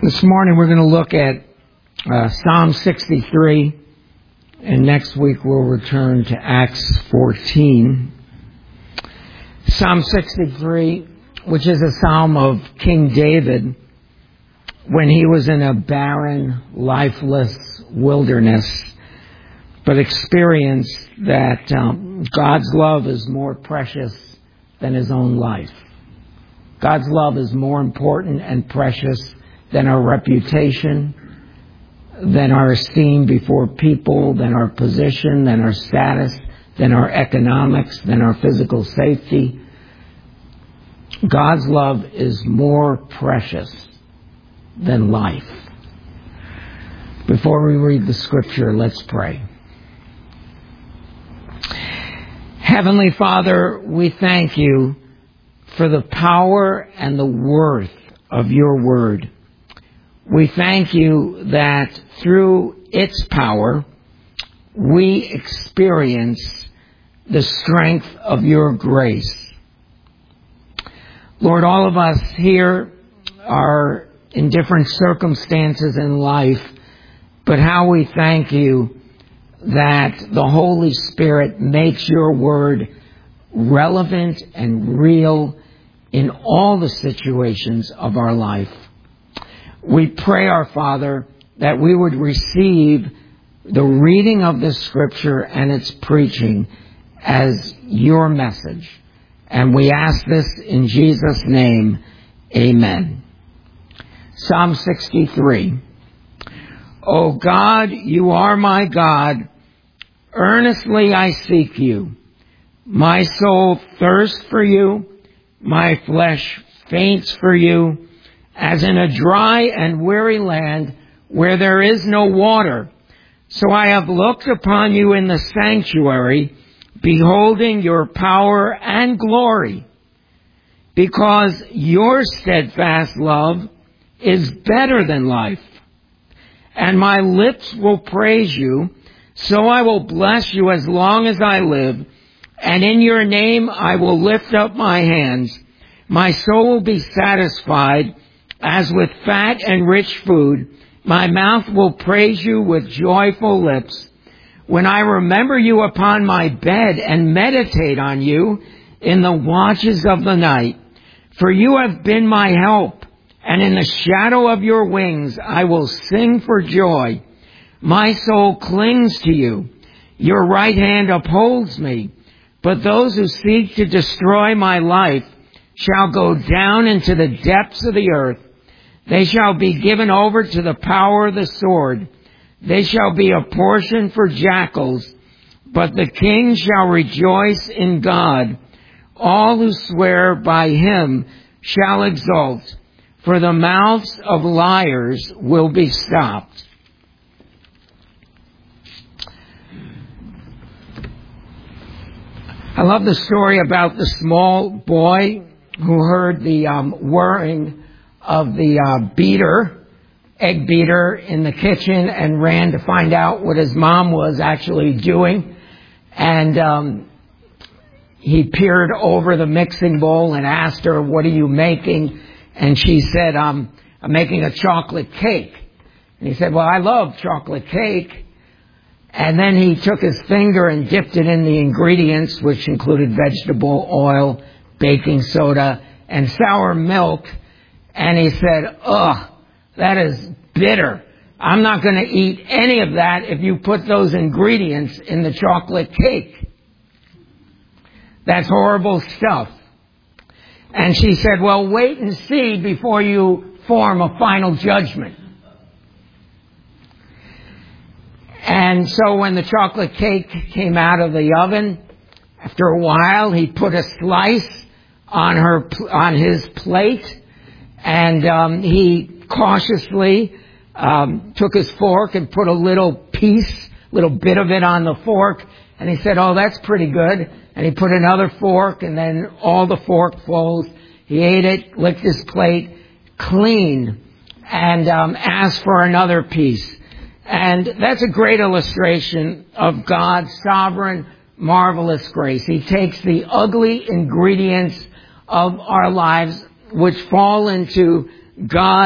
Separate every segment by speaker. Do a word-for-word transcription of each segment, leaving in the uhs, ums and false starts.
Speaker 1: This morning we're going to look at uh, Psalm sixty-three, and next week we'll return to Acts fourteen. Psalm sixty-three, which is a psalm of King David when he was in a barren, lifeless wilderness, but experienced that um, God's love is more precious than his own life. God's love is more important and precious than our reputation, than our esteem before people, than our position, than our status, than our economics, than our physical safety. God's love is more precious than life. Before we read the scripture, let's pray. Heavenly Father, we thank you for the power and the worth of your word. We thank you that through its power, we experience the strength of your grace. Lord, all of us here are in different circumstances in life, but how we thank you that the Holy Spirit makes your word relevant and real in all the situations of our life. We pray, our Father, that we would receive the reading of this scripture and its preaching as your message. And we ask this in Jesus' name, amen. Psalm sixty-three. O God, you are my God. Earnestly I seek you. My soul thirsts for you. My flesh faints for you, as in a dry and weary land where there is no water. So I have looked upon you in the sanctuary, beholding your power and glory. Because your steadfast love is better than life, and my lips will praise you. So I will bless you as long as I live, and in your name I will lift up my hands. My soul will be satisfied as with fat and rich food. My mouth will praise you with joyful lips. When I remember you upon my bed and meditate on you in the watches of the night. For you have been my help, and in the shadow of your wings I will sing for joy. My soul clings to you. Your right hand upholds me. But those who seek to destroy my life shall go down into the depths of the earth. They shall be given over to the power of the sword. They shall be a portion for jackals, but the king shall rejoice in God. All who swear by him shall exult, for the mouths of liars will be stopped. I love the story about the small boy who heard the um, whirring of the uh, beater, egg beater in the kitchen, and ran to find out what his mom was actually doing. And um, he peered over the mixing bowl and asked her, "What are you making?" And she said, um, "I'm making a chocolate cake." And he said, "Well, I love chocolate cake." And then he took his finger and dipped it in the ingredients, which included vegetable oil, baking soda, and sour milk. And he said, "Ugh, that is bitter. I'm not going to eat any of that if you put those ingredients in the chocolate cake. That's horrible stuff." And she said, "Well, wait and see before you form a final judgment." And so when the chocolate cake came out of the oven, after a while, he put a slice on her, on his plate, and um, he cautiously um, took his fork and put a little piece, little bit of it on the fork, and he said, "Oh, that's pretty good." And he put another fork, and then all the forkfuls. He ate it, licked his plate clean, and um, asked for another piece. And that's a great illustration of God's sovereign, marvelous grace. He takes the ugly ingredients of our lives, which fall into God's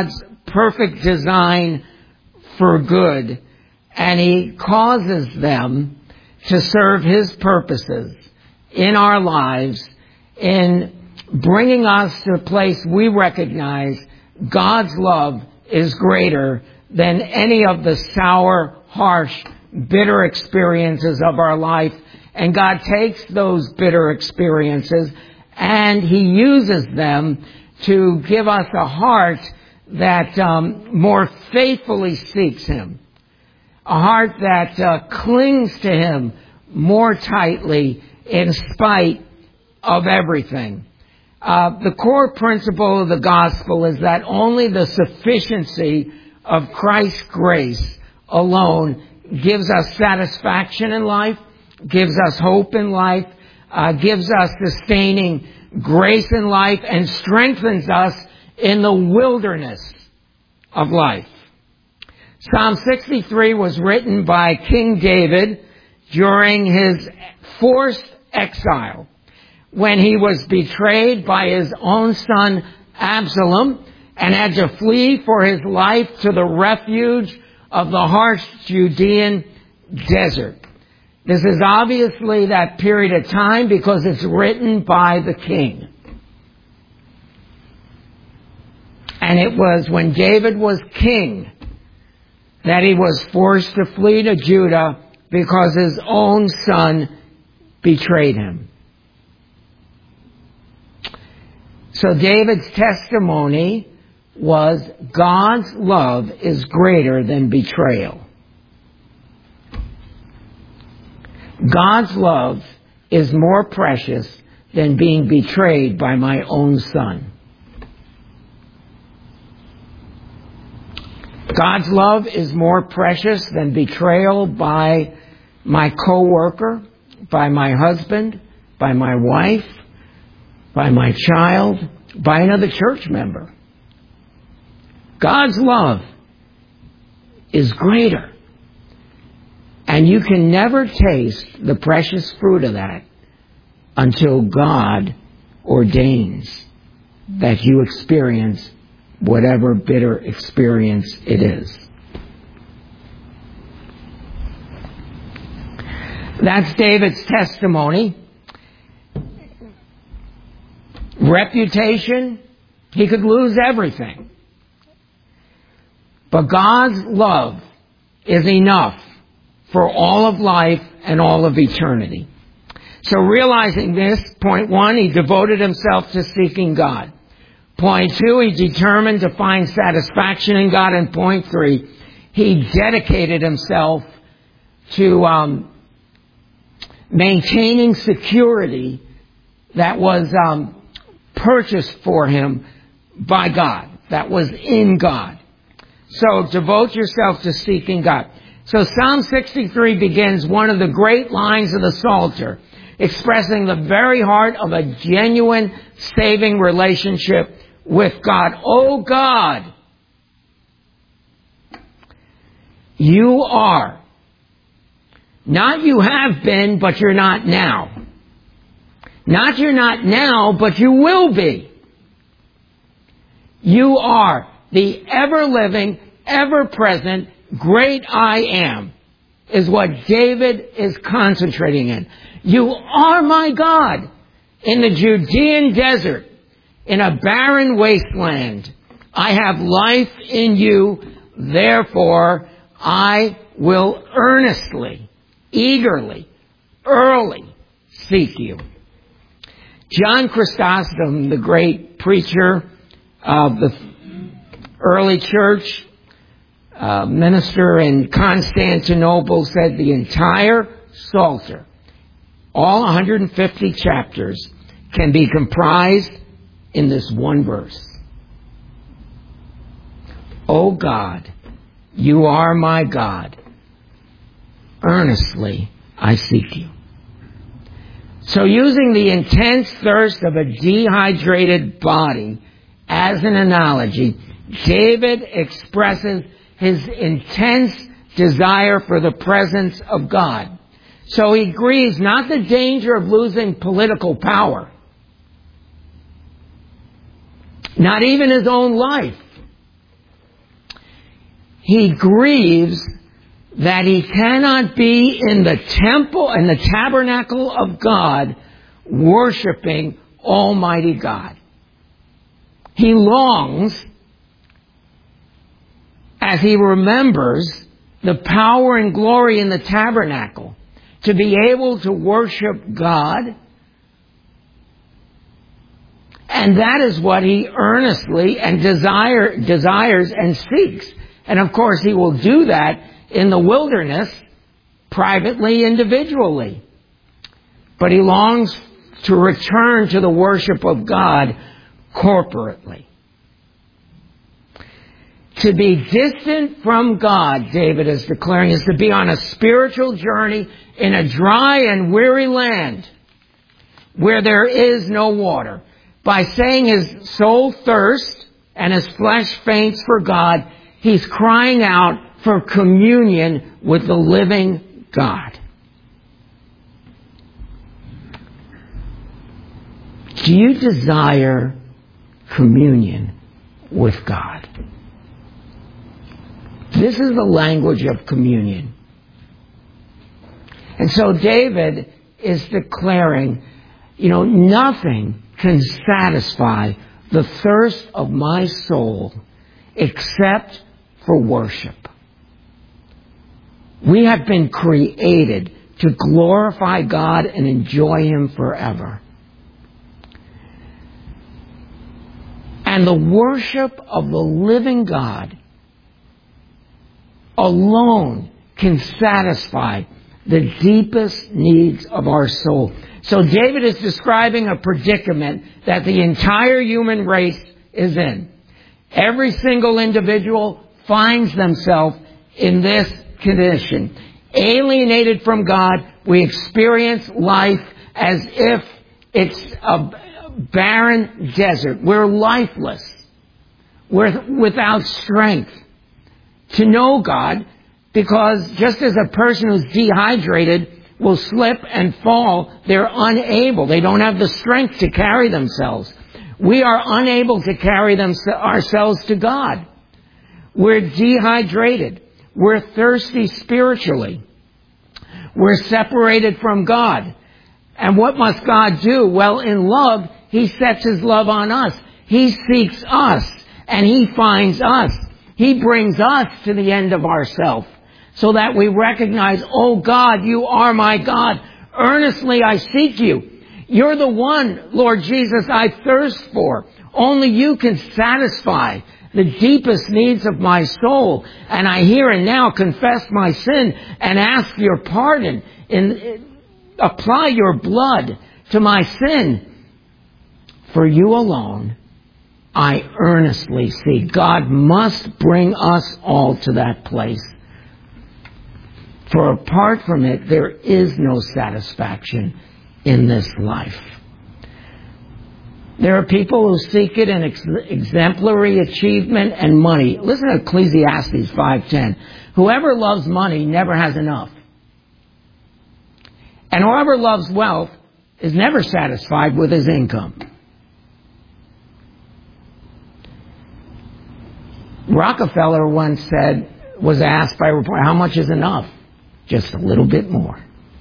Speaker 1: perfect design for good, and He causes them to serve His purposes in our lives, in bringing us to a place we recognize God's love is greater than any of the sour, harsh, bitter experiences of our life. And God takes those bitter experiences and He uses them to give us a heart that um, more faithfully seeks Him. A heart that uh, clings to Him more tightly in spite of everything. Uh, the core principle of the gospel is that only the sufficiency of Christ's grace alone gives us satisfaction in life, gives us hope in life, uh, gives us sustaining grace in life, and strengthens us in the wilderness of life. Psalm sixty-three was written by King David during his forced exile, when he was betrayed by his own son Absalom and had to flee for his life to the refuge of the harsh Judean desert. This is obviously that period of time because it's written by the king. And it was when David was king that he was forced to flee to Judah because his own son betrayed him. So David's testimony was God's love is greater than betrayal. God's love is more precious than being betrayed by my own son. God's love is more precious than betrayal by my coworker, by my husband, by my wife, by my child, by another church member. God's love is greater. And you can never taste the precious fruit of that until God ordains that you experience whatever bitter experience it is. That's David's testimony. Reputation, he could lose everything. But God's love is enough for all of life and all of eternity. So realizing this, point one, he devoted himself to seeking God. Point two, he determined to find satisfaction in God. And point three, he dedicated himself to um, maintaining security that was um, purchased for him by God, that was in God. So devote yourself to seeking God. So Psalm sixty-three begins one of the great lines of the Psalter, expressing the very heart of a genuine saving relationship with God. Oh God, you are. Not you have been, but you're not now. Not you're not now, but you will be. You are the ever-living, ever-present, great I am, is what David is concentrating in. You are my God in the Judean desert, in a barren wasteland. I have life in you, therefore I will earnestly, eagerly, early seek you. John Chrysostom, the great preacher of the early church, uh, minister in Constantinople, said the entire Psalter, all one hundred fifty chapters, can be comprised in this one verse. O God, you are my God. Earnestly I seek you. So using the intense thirst of a dehydrated body as an analogy, David expresses his intense desire for the presence of God. So he grieves not the danger of losing political power, not even his own life, he grieves that he cannot be in the temple and the tabernacle of God worshiping Almighty God. He longs, as he remembers the power and glory in the tabernacle, to be able to worship God. And that is what he earnestly and desire, desires and seeks. And of course he will do that in the wilderness, privately, individually. But he longs to return to the worship of God corporately. To be distant from God, David is declaring, is to be on a spiritual journey in a dry and weary land where there is no water. By saying his soul thirsts and his flesh faints for God, he's crying out for communion with the living God. Do you desire communion with God? This is the language of communion. And so David is declaring, you know, nothing can satisfy the thirst of my soul except for worship. We have been created to glorify God and enjoy Him forever. And the worship of the living God alone can satisfy the deepest needs of our soul. So David is describing a predicament that the entire human race is in. Every single individual finds themselves in this condition. Alienated from God, we experience life as if it's a barren desert. We're lifeless. We're without strength to know God, because just as a person who's dehydrated will slip and fall, they're unable. They don't have the strength to carry themselves. We are unable to carry them, ourselves to God. We're dehydrated. We're thirsty spiritually. We're separated from God. And what must God do? Well, in love, He sets His love on us. He seeks us, and He finds us. He brings us to the end of ourselves, so that we recognize, oh God, you are my God. Earnestly I seek you. You're the one, Lord Jesus, I thirst for. Only you can satisfy the deepest needs of my soul. And I here and now confess my sin and ask your pardon and apply your blood to my sin. For you alone I earnestly seek. God must bring us all to that place. For apart from it, there is no satisfaction in this life. There are people who seek it in ex- exemplary achievement and money. Listen to Ecclesiastes five ten. Whoever loves money never has enough. And whoever loves wealth is never satisfied with his income. Rockefeller once said, was asked by a reporter, how much is enough? Just a little bit more.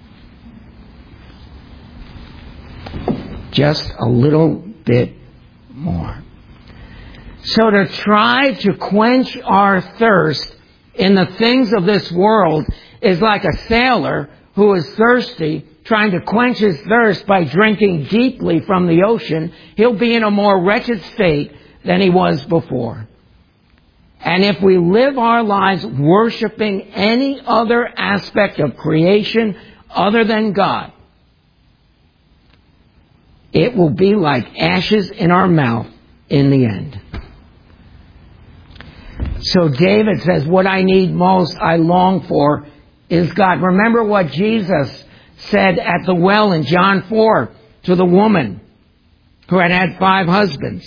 Speaker 1: Just a little bit more. So to try to quench our thirst in the things of this world is like a sailor who is thirsty, trying to quench his thirst by drinking deeply from the ocean. He'll be in a more wretched state than he was before. And if we live our lives worshiping any other aspect of creation other than God, it will be like ashes in our mouth in the end. So David says, what I need most, I long for, is God. Remember what Jesus said at the well in John four to the woman who had had five husbands.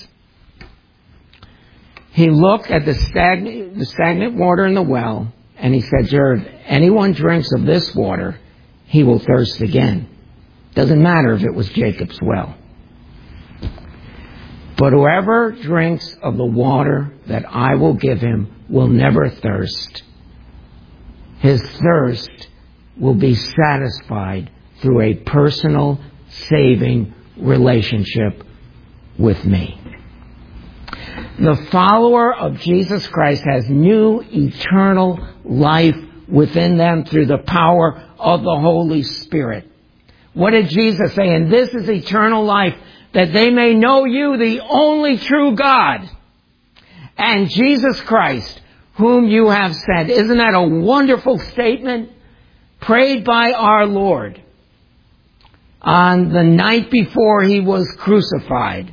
Speaker 1: He looked at the stagnant, the stagnant water in the well, and he said, sir, if anyone drinks of this water, he will thirst again. Doesn't matter if it was Jacob's well. But whoever drinks of the water that I will give him will never thirst. His thirst will be satisfied through a personal, saving relationship with me. The follower of Jesus Christ has new eternal life within them through the power of the Holy Spirit. What did Jesus say? And this is eternal life, that they may know you, the only true God, and Jesus Christ, whom you have sent. Isn't that a wonderful statement? Prayed by our Lord on the night before he was crucified.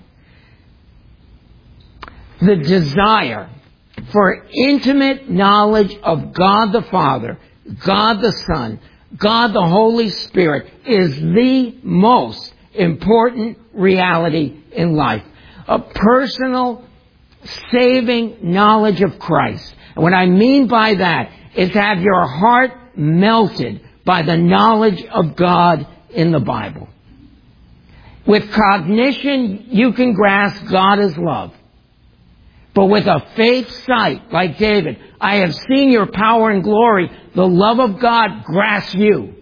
Speaker 1: The desire for intimate knowledge of God the Father, God the Son, God the Holy Spirit is the most important reality in life. A personal, saving knowledge of Christ. And what I mean by that is to have your heart melted by the knowledge of God in the Bible. With cognition, you can grasp God as love. But with a faith sight, like David, I have seen your power and glory. The love of God grasps you.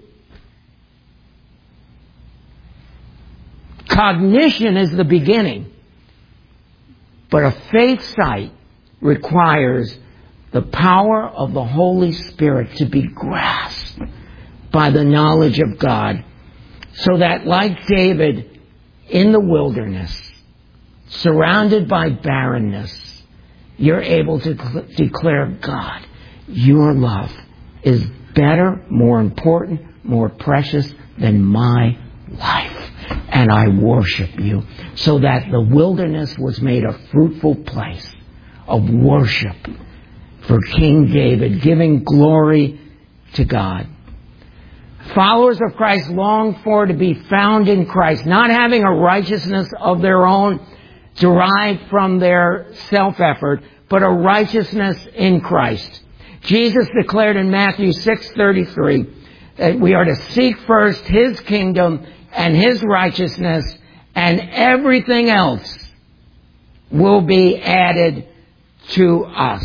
Speaker 1: Cognition is the beginning. But a faith sight requires the power of the Holy Spirit to be grasped by the knowledge of God. So that, like David in the wilderness, surrounded by barrenness, you're able to cl- declare, God, your love is better, more important, more precious than my life. And I worship you. So that the wilderness was made a fruitful place of worship for King David, giving glory to God. Followers of Christ long for to be found in Christ, not having a righteousness of their own derived from their self-effort, but a righteousness in Christ. Jesus declared in Matthew six thirty-three that we are to seek first His kingdom and His righteousness, and everything else will be added to us.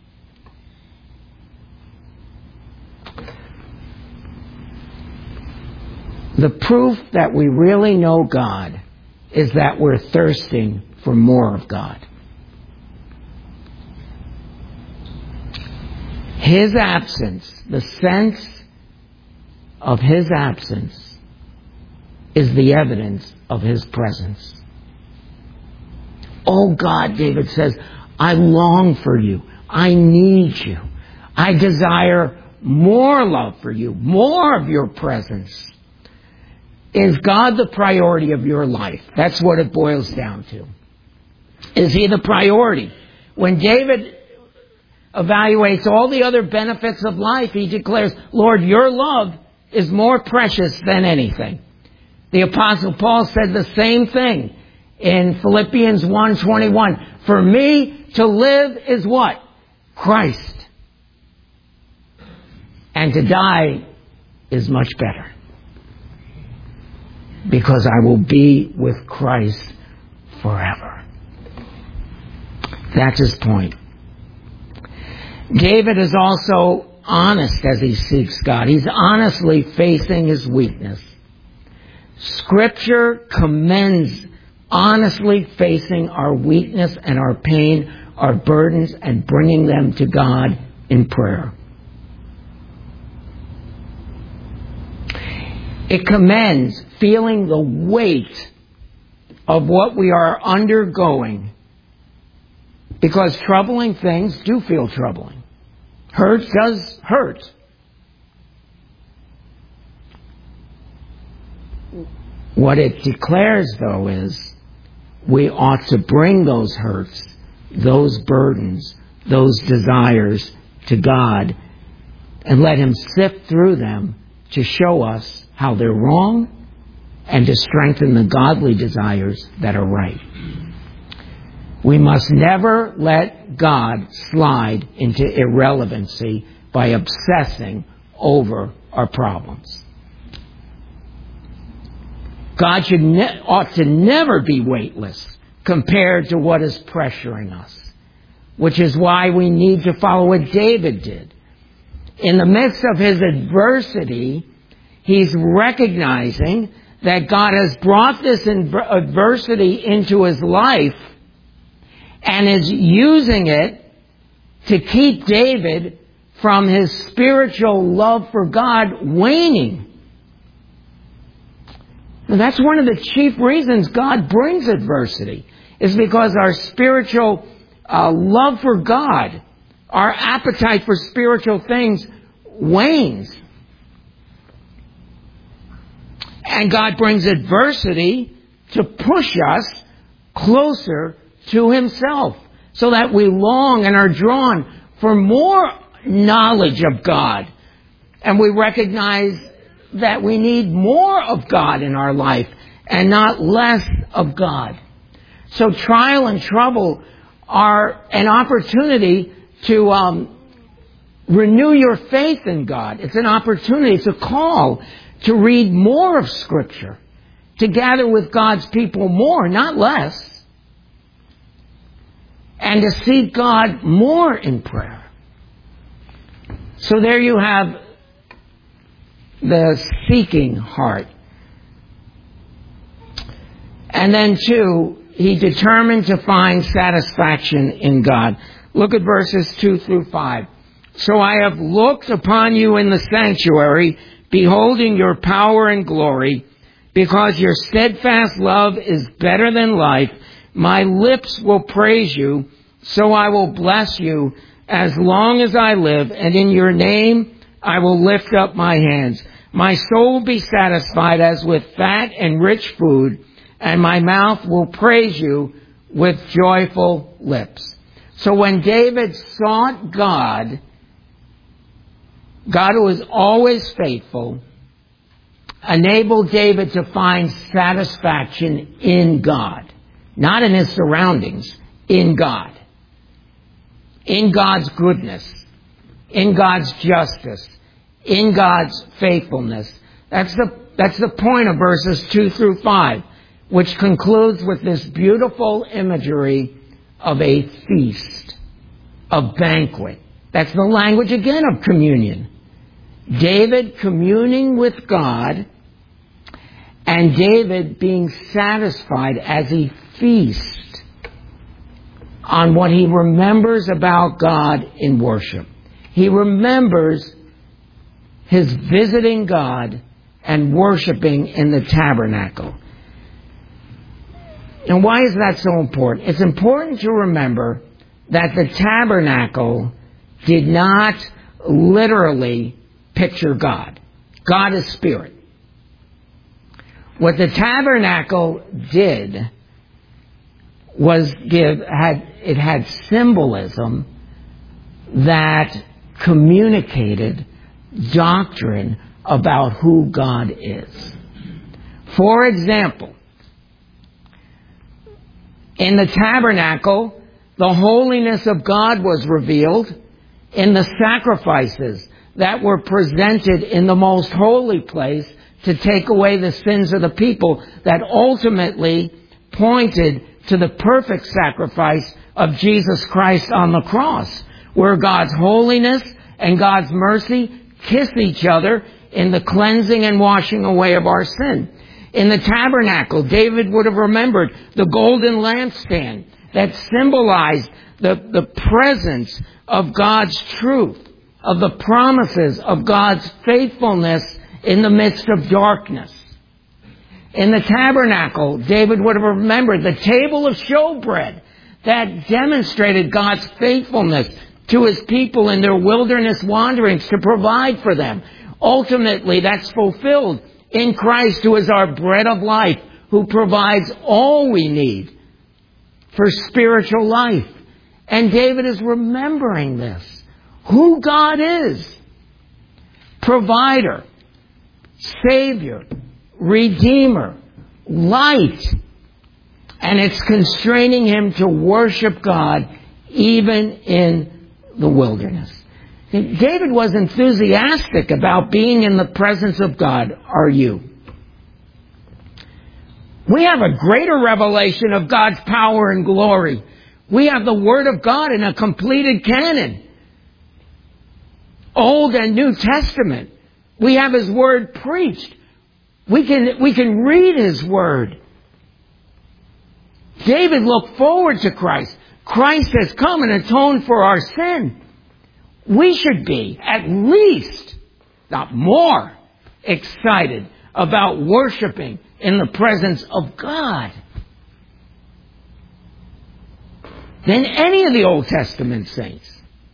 Speaker 1: The proof that we really know God is that we're thirsting for more of God. His absence, the sense of His absence, is the evidence of His presence. Oh God, David says, I long for you. I need you. I desire more love for you, more of your presence. Is God the priority of your life? That's what it boils down to. Is He the priority? When David evaluates all the other benefits of life, he declares, Lord, your love is more precious than anything. The Apostle Paul said the same thing in Philippians one twenty-one. For me to live is what? Christ. And to die is much better. Because I will be with Christ forever. That's his point. David is also honest as he seeks God. He's honestly facing his weakness. Scripture commends honestly facing our weakness and our pain, our burdens, and bringing them to God in prayer. It commends feeling the weight of what we are undergoing, because troubling things do feel troubling. Hurt does hurt. What it declares, though, is we ought to bring those hurts, those burdens, those desires to God and let Him sift through them to show us how they're wrong and to strengthen the godly desires that are right. We must never let God slide into irrelevancy by obsessing over our problems. God should ne- ought to never be weightless compared to what is pressuring us, which is why we need to follow what David did. In the midst of his adversity, he's recognizing that God has brought this adversity into his life and is using it to keep David from his spiritual love for God waning. And that's one of the chief reasons God brings adversity, is because our spiritual uh, love for God, our appetite for spiritual things wanes. And God brings adversity to push us closer to Himself, so that we long and are drawn for more knowledge of God. And we recognize that we need more of God in our life and not less of God. So trial and trouble are an opportunity to um, renew your faith in God. It's an opportunity, it's a call to read more of Scripture, to gather with God's people more, not less, and to seek God more in prayer. So there you have the seeking heart. And then two, he determined to find satisfaction in God. Look at verses two through five. So I have looked upon you in the sanctuary, beholding your power and glory, because your steadfast love is better than life. My lips will praise you, so I will bless you as long as I live, and in your name I will lift up my hands. My soul will be satisfied as with fat and rich food, and my mouth will praise you with joyful lips. So when David sought God, God who is always faithful, enabled David to find satisfaction in God. Not in his surroundings, in God. In God's goodness. In God's justice. In God's faithfulness. That's the, that's the point of verses two through five, which concludes with this beautiful imagery of a feast, a banquet. That's the language again of communion. David communing with God, and David being satisfied as he feasts on what he remembers about God in worship. He remembers his visiting God and worshiping in the tabernacle. And why is that so important? It's important to remember that the tabernacle did not literally picture God. God is spirit. What the tabernacle did was give, had, it had symbolism that communicated doctrine about who God is. For example, in the tabernacle, the holiness of God was revealed in the sacrifices that were presented in the most holy place to take away the sins of the people, that ultimately pointed to the perfect sacrifice of Jesus Christ on the cross, where God's holiness and God's mercy kiss each other in the cleansing and washing away of our sin. In the tabernacle, David would have remembered the golden lampstand that symbolized the, the presence of God's truth, of the promises of God's faithfulness in the midst of darkness. In the tabernacle, David would have remembered the table of showbread that demonstrated God's faithfulness to His people in their wilderness wanderings to provide for them. Ultimately, that's fulfilled in Christ, who is our bread of life, who provides all we need for spiritual life. And David is remembering this. Who God is. Provider. Savior. Redeemer. Light. And it's constraining him to worship God even in the wilderness. David was enthusiastic about being in the presence of God. Are you? We have a greater revelation of God's power and glory. We have the Word of God in a completed canon. Old and New Testament. We have His Word preached. We can, we can read His Word. David looked forward to Christ. Christ has come and atoned for our sin. We should be, at least, not more, excited about worshiping in the presence of God than any of the Old Testament saints.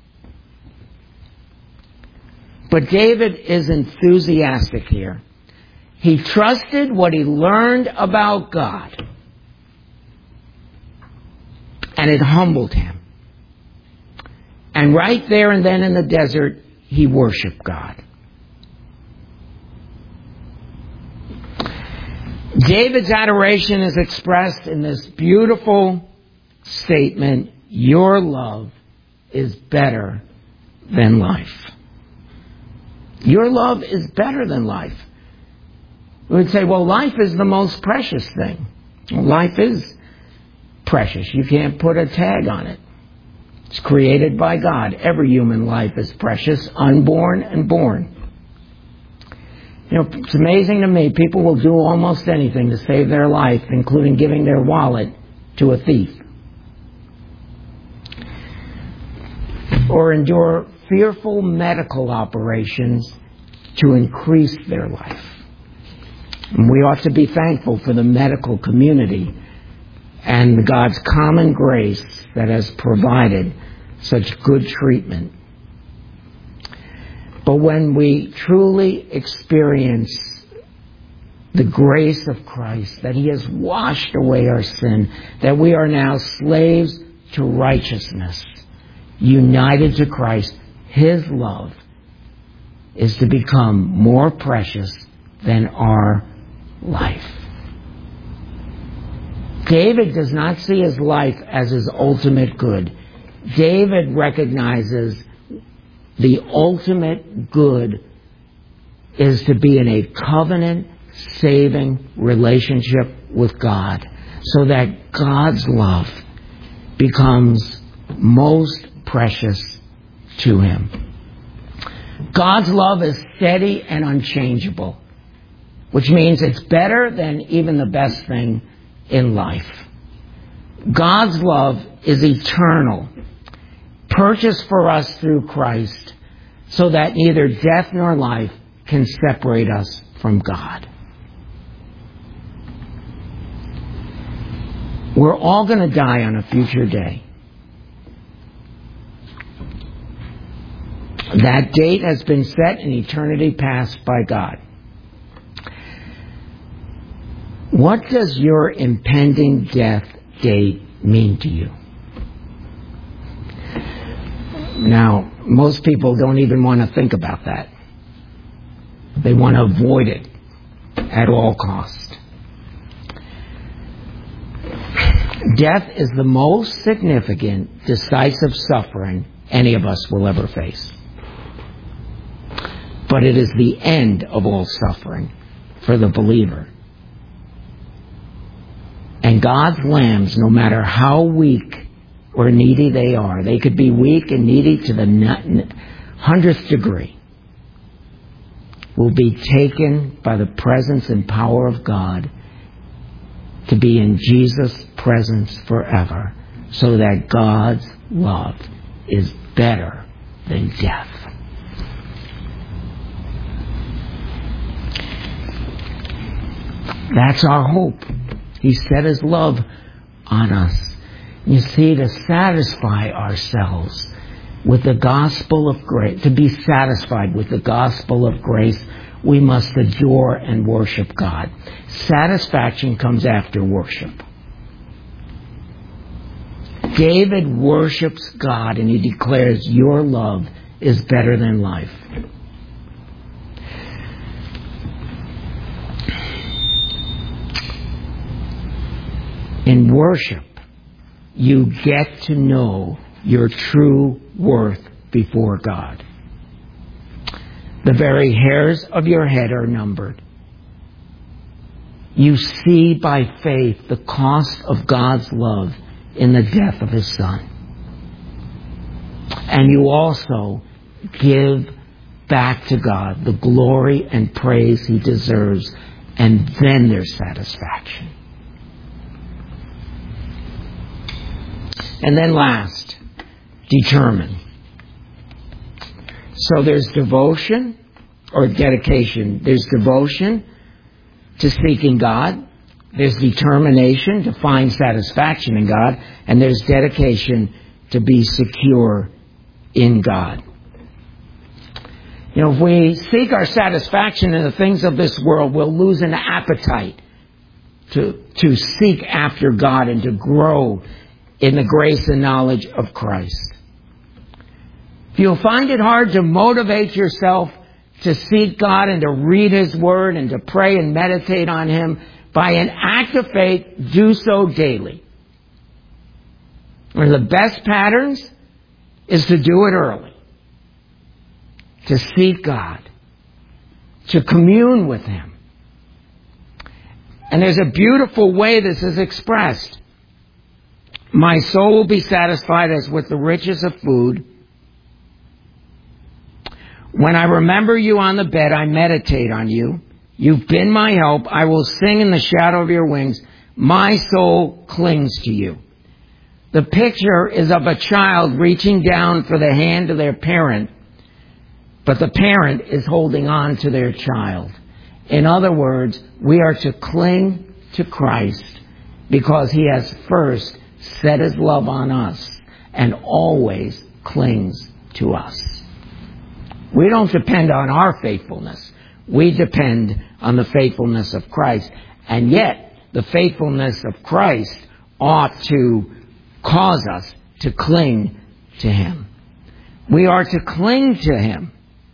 Speaker 1: But David is enthusiastic here. He trusted what he learned about God, and it humbled him. And right there and then in the desert, he worshiped God. David's adoration is expressed in this beautiful statement, your love is better than life. Your love is better than life. We would say, well, life is the most precious thing. Well, life is precious. You can't put a tag on it. It's created by God. Every human life is precious, unborn and born. You know, it's amazing to me. People will do almost anything to save their life, including giving their wallet to a thief. Or endure fearful medical operations to increase their life. And we ought to be thankful for the medical community and God's common grace that has provided such good treatment. But when we truly experience the grace of Christ, that He has washed away our sin, that we are now slaves to righteousness, united to Christ, His love is to become more precious than our life. David does not see his life as his ultimate good. David recognizes the ultimate good is to be in a covenant-saving relationship with God, so that God's love becomes most precious to him. God's love is steady and unchangeable, which means it's better than even the best thing in life. God's love is eternal, purchased for us through Christ, so that neither death nor life can separate us from God. We're all going to die on a future day. That date has been set in eternity past by God. What does your impending death date mean to you? Now, most people don't even want to think about that. They want to avoid it at all costs. Death is the most significant, decisive suffering any of us will ever face. But it is the end of all suffering for the believer. And God's lambs, no matter how weak or needy they are, they could be weak and needy to the hundredth degree, will be taken by the presence and power of God to be in Jesus' presence forever, so that God's love is better than death. That's our hope. He set His love on us. You see, to satisfy ourselves with the gospel of grace, to be satisfied with the gospel of grace, we must adore and worship God. Satisfaction comes after worship. David worships God and he declares, your love is better than life. In worship, you get to know your true worth before God. The very hairs of your head are numbered. You see by faith the cost of God's love in the death of His Son. And you also give back to God the glory and praise He deserves, and then there's satisfaction. And then last, determine. So there's devotion or dedication. There's devotion to seeking God. There's determination to find satisfaction in God. And there's dedication to be secure in God. You know, if we seek our satisfaction in the things of this world, we'll lose an appetite to, to seek after God and to grow in the grace and knowledge of Christ. If you'll find it hard to motivate yourself to seek God and to read His Word and to pray and meditate on Him, by an act of faith, do so daily. One of the best patterns is to do it early. To seek God. To commune with Him. And there's a beautiful way this is expressed. My soul will be satisfied as with the riches of food. When I remember you on the bed, I meditate on you. You've been my help. I will sing in the shadow of your wings. My soul clings to you. The picture is of a child reaching down for the hand of their parent, but the parent is holding on to their child. In other words, we are to cling to Christ because He has first set His love on us and always clings to us. We don't depend on our faithfulness. We depend on the faithfulness of Christ. And yet, the faithfulness of Christ ought to cause us to cling to Him. We are to cling to Him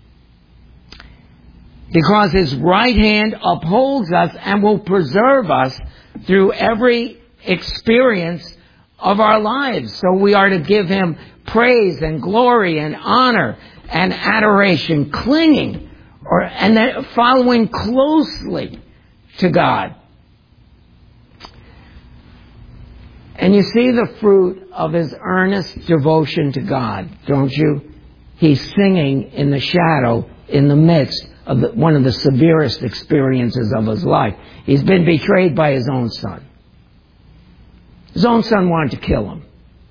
Speaker 1: because His right hand upholds us and will preserve us through every experience of our lives. So we are to give Him praise and glory and honor and adoration, clinging or and then following closely to God. And you see the fruit of his earnest devotion to God, don't you? He's singing in the shadow, in the midst of the, one of the severest experiences of his life. He's been betrayed by his own son. His own son wanted to kill him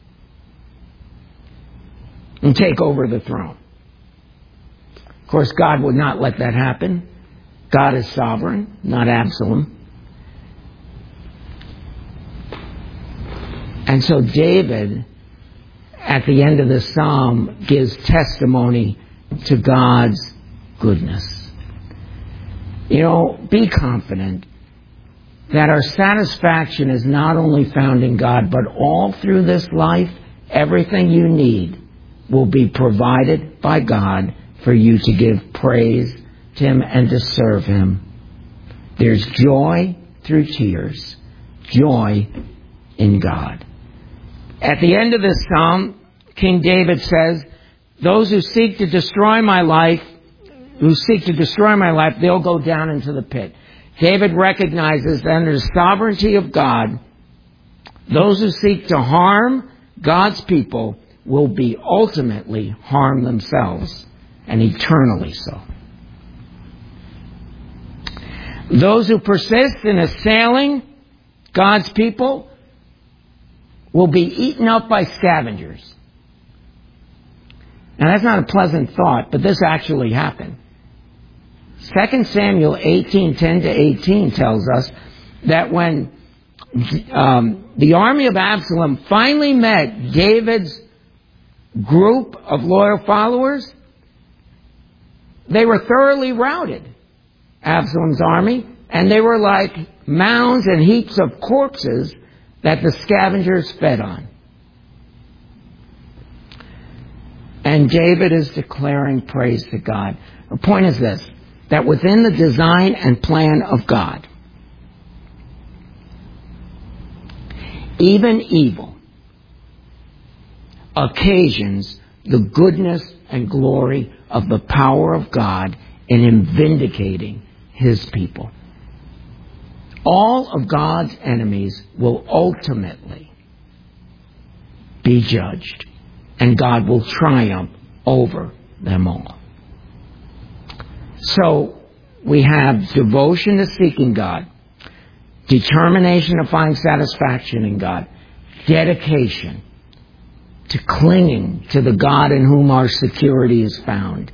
Speaker 1: and take over the throne. Of course, God would not let that happen. God is sovereign, not Absalom. And so David, at the end of the psalm, gives testimony to God's goodness. You know, be confident that our satisfaction is not only found in God, but all through this life, everything you need will be provided by God for you to give praise to Him and to serve Him. There's joy through tears, joy in God. At the end of this psalm, King David says, those who seek to destroy my life, who seek to destroy my life, they'll go down into the pit. David recognizes that under the sovereignty of God, those who seek to harm God's people will be ultimately harmed themselves, and eternally so. Those who persist in assailing God's people will be eaten up by scavengers. Now that's not a pleasant thought, but this actually happened. Second Samuel eighteen, ten to eighteen tells us that when um, the army of Absalom finally met David's group of loyal followers, they were thoroughly routed, Absalom's army, and they were like mounds and heaps of corpses that the scavengers fed on. And David is declaring praise to God. The point is this, that within the design and plan of God, even evil occasions the goodness and glory of the power of God in Him vindicating His people. all of God's enemies will ultimately be judged, and God will triumph over them all. So we have devotion to seeking God, determination to find satisfaction in God, dedication to clinging to the God in whom our security is found.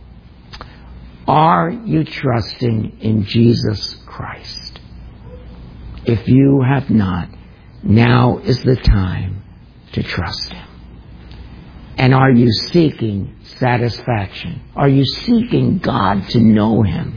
Speaker 1: Are you trusting in Jesus Christ? If you have not, now is the time to trust Him. And are you seeking satisfaction? Are you seeking God to know Him?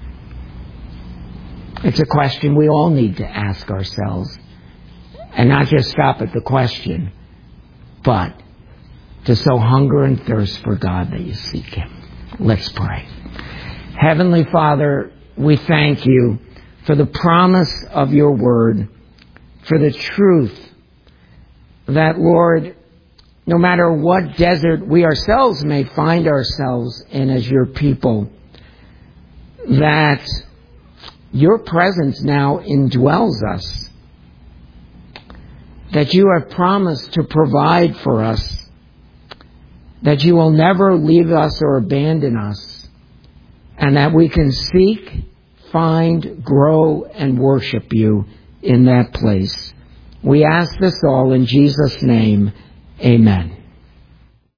Speaker 1: It's a question we all need to ask ourselves. And not just stop at the question, but to sow hunger and thirst for God that you seek Him. Let's pray. Heavenly Father, we thank you for the promise of your word, for the truth that, Lord, no matter what desert we ourselves may find ourselves in as your people, that your presence now indwells us, that you have promised to provide for us, that you will never leave us or abandon us, and that we can seek, find, grow, and worship you in that place. We ask this all in Jesus' name. Amen.